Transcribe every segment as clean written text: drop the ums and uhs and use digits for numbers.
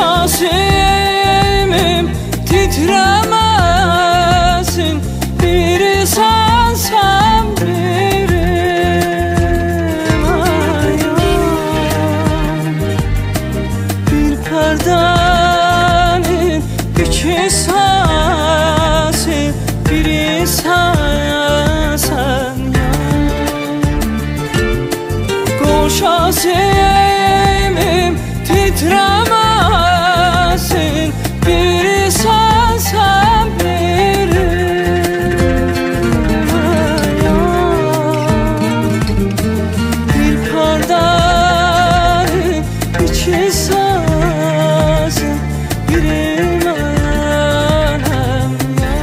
asimim titremesin, biri sensen birim ayağım. Bir perdenin iki sesi, biri sensen ya. Koş asimim titremesin, biri sensen birim ayağım. Bir perdenin iki sesi, birim ayağım ya.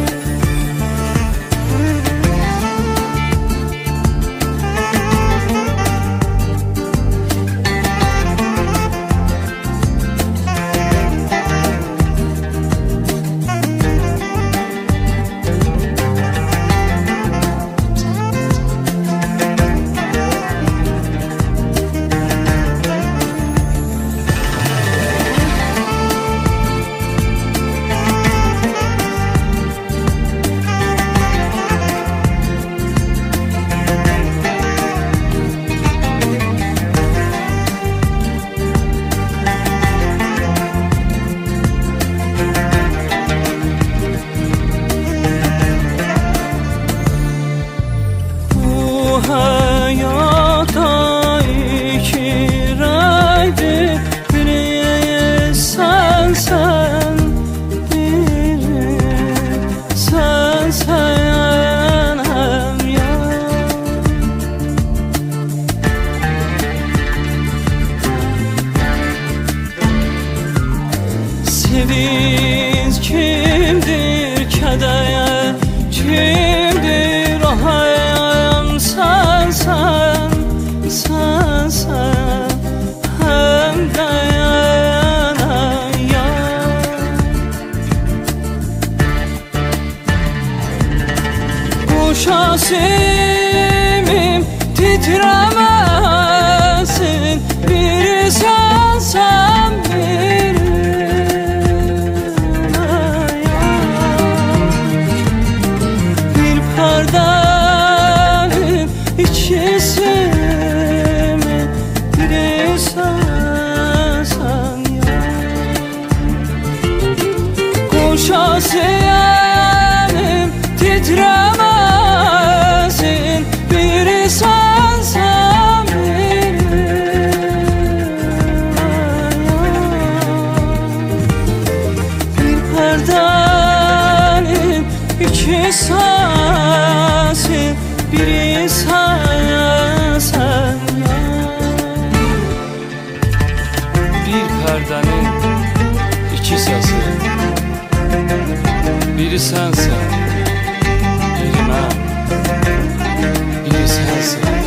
Hayata iki raydı, biri sensen, biri sensen hem ya. Sevinç kimdir, keder kimdir, o hayam sensen, sensen hem dayana ya. Kuş asimim titremesin, biri sensen birim ayağım. Bir perdenin ikisi mi, biri sensen ya. Kuş asimim titremesin, biri sensen birim ayağım. Bir perdenin iki sesi, biri sensen ya. Bir perdenin iki sesi, biri sensen, biri ben, biri sensen.